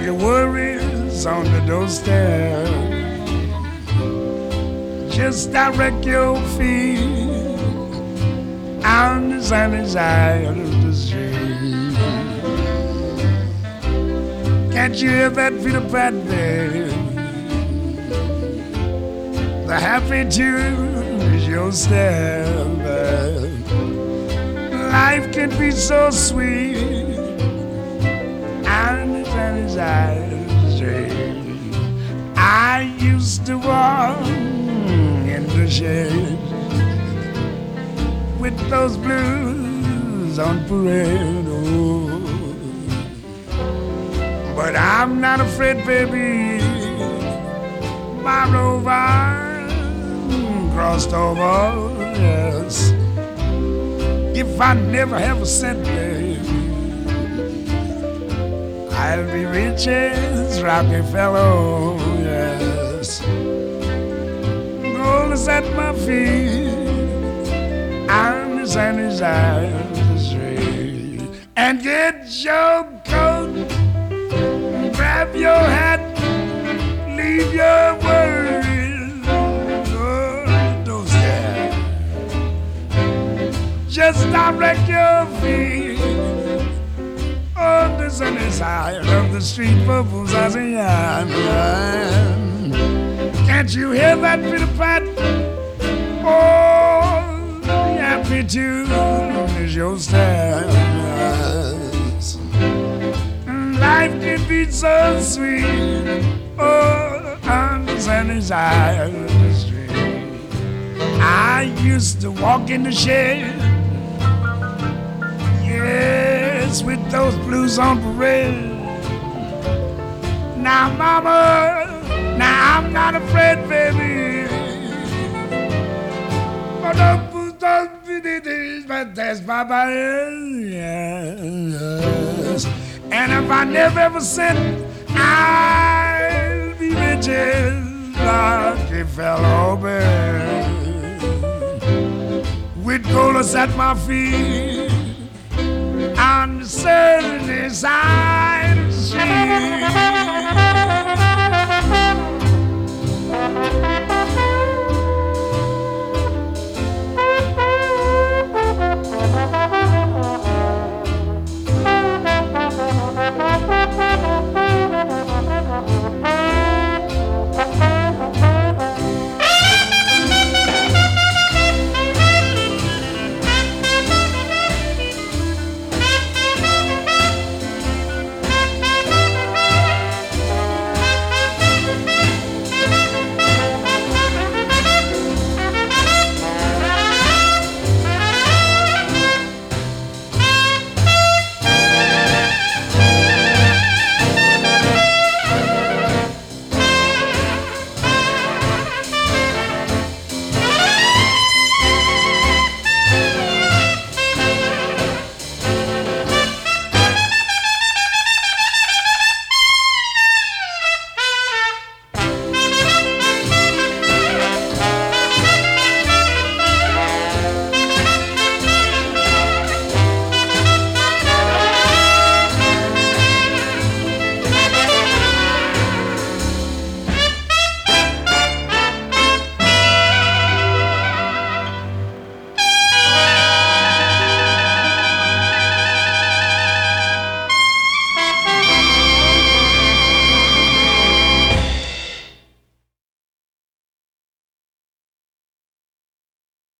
your worries on the doorstep. Just direct your feet on the sunny side of the street. Can't you hear that Peter Pan, baby? The happy tune is your step. Life can be so sweet on the sunny side of the street. I used to walk in the shade with those blues on parade. Oh. But I'm not afraid, baby. My rover crossed over, yes. If I never have a cent, baby, I'll be rich as Rockefeller, yes. Gold is at my feet on the sunny side of the street. And get your coat, grab your hat, leave your worries on the doorstep. Just direct your feet on the sunny side of the street for Buzazian. Can't you hear that Peter Pan? Oh, the happy tune is your stars. Life can be so sweet, oh, on the sunny side of the street. I used to walk in the shade, yes, with those blues on parade. Now, mama, now I'm not afraid, baby. Oh, don't be this, but that's my body, yes. And if I never ever sin, I'll be rich as Rockefeller, with gold at my feet on the sunny side of the street.